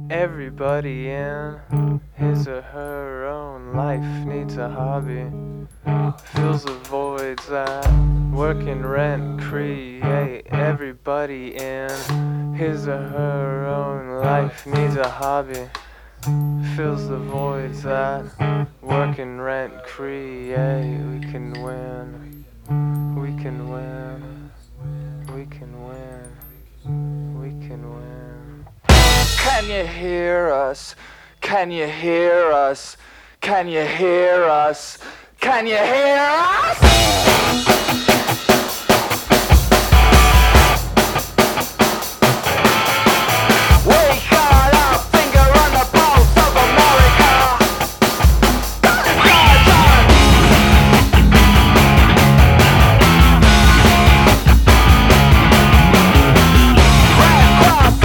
Everybody in his or her own life needs a hobby. Fills the voids that work and rent create. Everybody in his or her own life needs a hobby. Fills the voids that work and rent create. We can win. We can win. We can win. We can win. Can you hear us? Can you hear us? Can you hear us? Can you hear us?